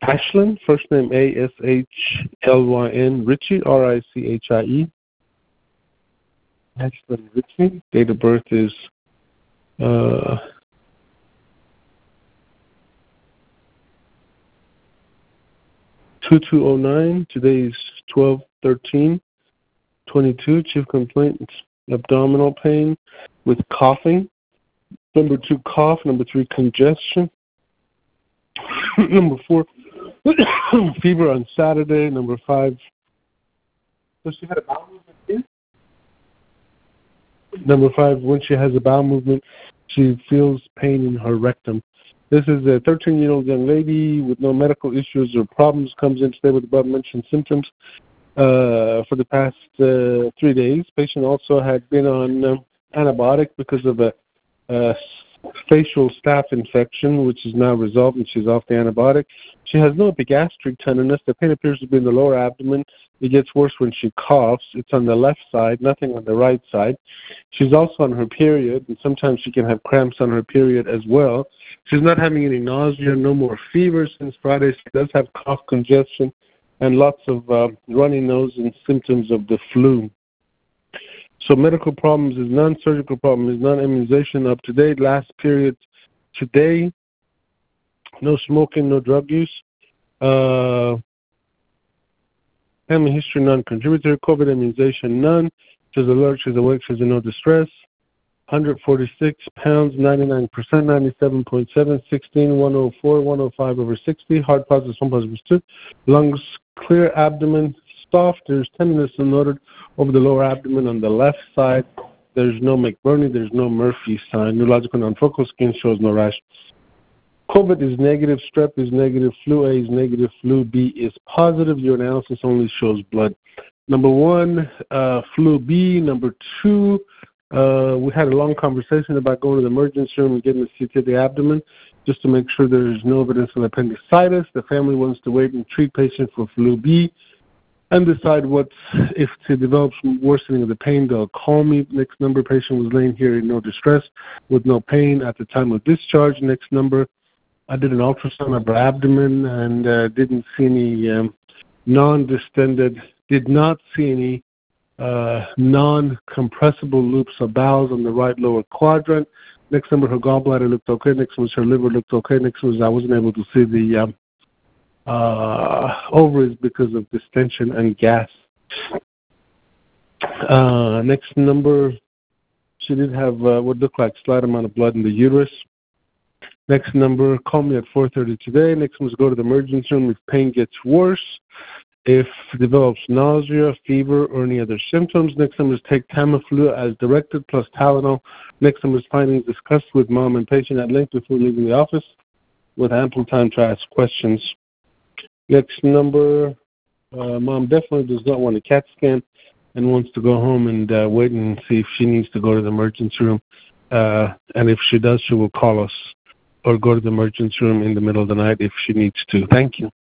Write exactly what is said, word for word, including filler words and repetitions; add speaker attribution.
Speaker 1: Ashlyn, first name A S H L Y N, Ritchie, R I C H I E. Ashlyn Ritchie. Date of birth is uh, two two oh nine. Today is twelve thirteen twenty-two. Chief complaint, abdominal pain with coughing. Number two, cough. Number three, congestion. Number four, fever on Saturday. Number five, so she had a bowel movement too? Number five, when she has a bowel movement, she feels pain in her rectum. This is a thirteen-year-old young lady with no medical issues or problems, comes in today with above-mentioned symptoms uh, for the past uh, three days. Patient also had been on uh, antibiotic because of a uh, facial staph infection, which is now resolved, and she's off the antibiotic. She has no epigastric tenderness. The pain appears to be in the lower abdomen. It gets worse when she coughs. It's on the left side, nothing on the right side. She's also on her period, and sometimes she can have cramps on her period as well. She's not having any nausea, no more fever since Friday. She does have cough, congestion, and lots of uh, runny nose and symptoms of the flu. So medical problems is none, surgical problem is none, immunization up to date, last period today, no smoking, no drug use, uh, family history non-contributor, COVID immunization none, she's alert, she's awake, she's in no distress, one hundred forty-six pounds, ninety-nine percent, ninety-seven point seven, sixteen, one oh four, one oh five over sixty, heart positive, one positive two, lungs clear, abdomen soft, there's tenderness noted over the lower abdomen on the left side. There's no McBurney, there's no Murphy sign. Neurological non-focal, skin shows no rash. COVID is negative, strep is negative, flu A is negative, flu B is positive. Urinalysis only shows blood. Number one, uh, flu B. Number two, uh, we had a long conversation about going to the emergency room and getting a C T of the abdomen just to make sure there is no evidence of appendicitis. The family wants to wait and treat patient for flu B and decide what, if it develops worsening of the pain, they'll call me. Next number, patient was laying here in no distress with no pain at the time of discharge. Next number, I did an ultrasound of her abdomen and uh, didn't see any um, non-distended, did not see any uh, non-compressible loops of bowels on the right lower quadrant. Next number, her gallbladder looked okay. Next was her liver looked okay. Next was I wasn't able to see the um, uh, ovaries because of distension and gas. Uh, next number, she did have uh, what looked like slight amount of blood in the uterus. Next number, call me at four thirty today. Next one is go to the emergency room if pain gets worse, if develops nausea, fever, or any other symptoms. Next number is take Tamiflu as directed plus Tylenol. Next number is findings discussed with mom and patient at length before leaving the office with ample time to ask questions. Next number, uh, mom definitely does not want a CAT scan and wants to go home and uh, wait and see if she needs to go to the emergency room. Uh, and if she does, she will call us or go to the emergency room in the middle of the night if she needs to. Thank you.